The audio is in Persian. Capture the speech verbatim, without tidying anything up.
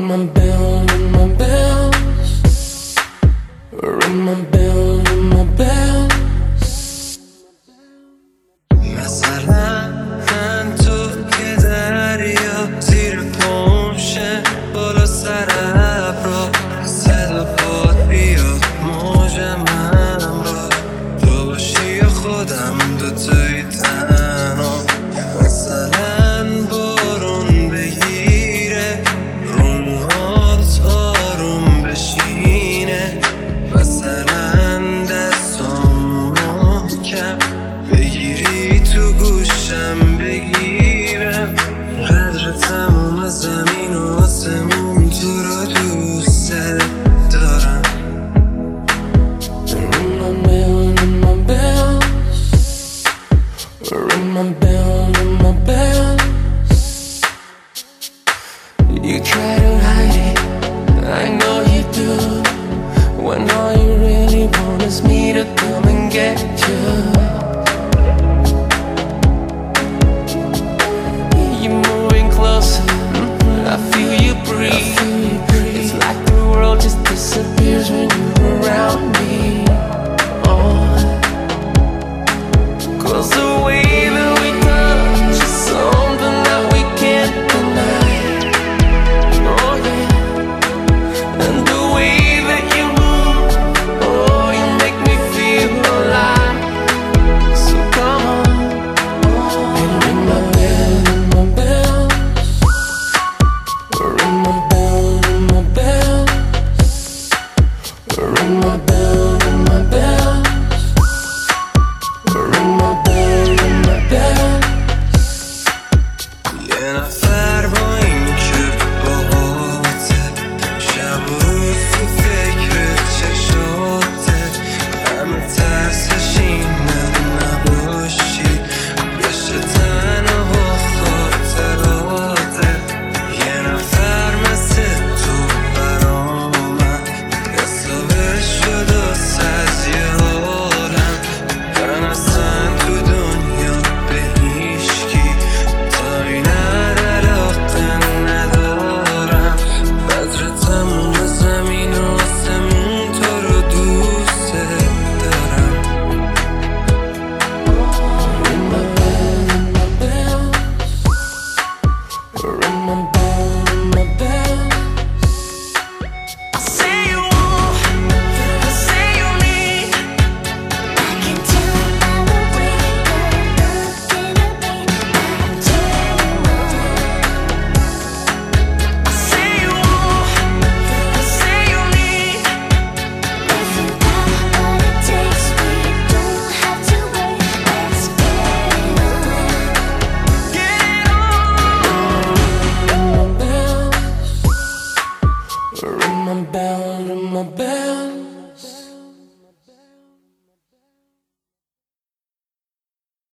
my bell, ring my bells. Ring my bell, ring my bells. مثلا تو که دریا زیر پمشه بالا سر ابرا صدا پاد بیاد موج من را تو باشی یا خودم دوتایی تنها. مثلا بارون بگیره رو موهات آروم بشینه، مثلا دستام محکم بگیری تو گوشم بگیرم. قدر تمام زمین و آسمون تو را دوست دارم. Ring my bell, ring my bells. Ring my bell, ring my bells. You try to hide it, I know you do, when all you really want is me to come and get you. You're moving closer, I feel you breathe. It's like the world just disappears when you're around me. Oh, 'cause the way that we touch is something that we can't deny. Oh yeah, and the way that you move, oh, you make me feel alive. So come on, and ring my bell, ring my bells. Ring my bell, ring my bells. Ring my bell, ring my bells. Ring my bell, ring my bells. یه